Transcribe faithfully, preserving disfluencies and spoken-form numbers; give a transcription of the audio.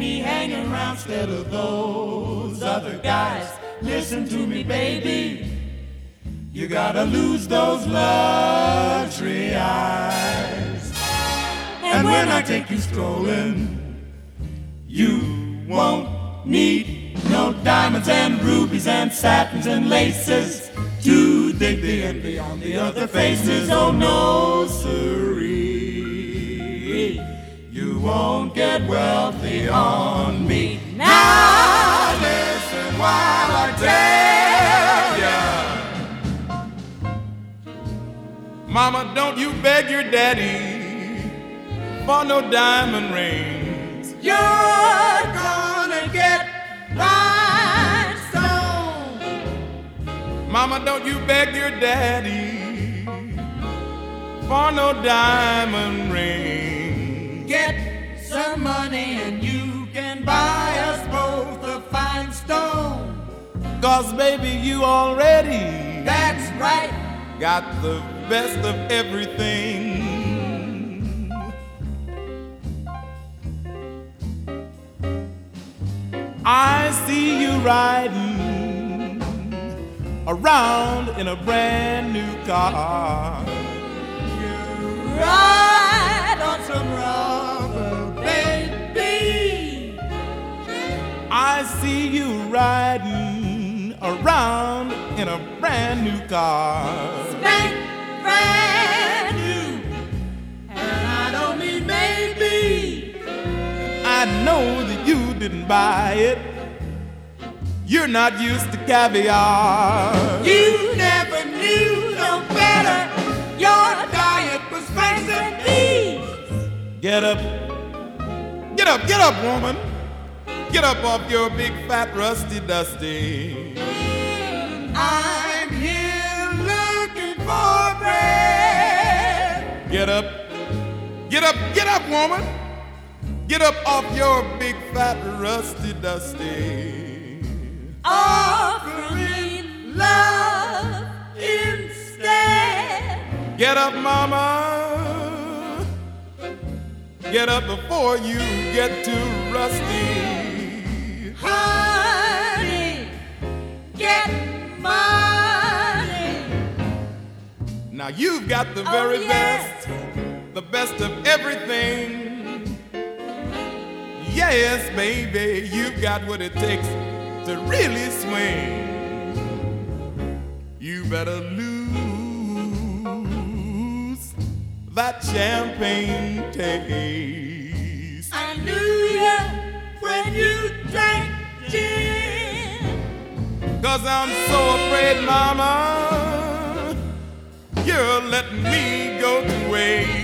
me hanging around instead of those other guys. Listen to me, baby, you gotta lose those luxury eyes. And when I take you strolling, you won't need no diamonds and rubies and satins and laces to dig the envy on the other faces. Oh no, siree, you won't get wealthy on me. Now listen while I tell ya, Mama, don't you beg your daddy for no diamond rings. You're gonna get rhinestone. Mama, don't you beg your daddy for no diamond ring. Get some money and you can buy us both a fine stone. 'Cause baby, you already, that's right, got the best of everything. I see you riding around in a brand new car. You ride on some rubber, baby. I see you riding around in a brand new car. Spank brand new, and I don't mean maybe. I know that you didn't buy it. You're not used to caviar. You never knew no better. Your diet was rice and peas. Get up, get up, get up, woman. Get up off your big fat rusty dusty. I'm here looking for bread. Get up, get up, get up, woman. Get up off your big fat rusty dusty. Offer me love instead. Get up, mama. Get up before you get too rusty. Honey, get money. Now you've got the Oh, very yes. best, the best of everything. Yes, baby, you've got what it takes to really swing. You better lose that champagne taste. I knew you when you drank gin. 'Cause I'm so afraid, mama, you're letting me go to waste.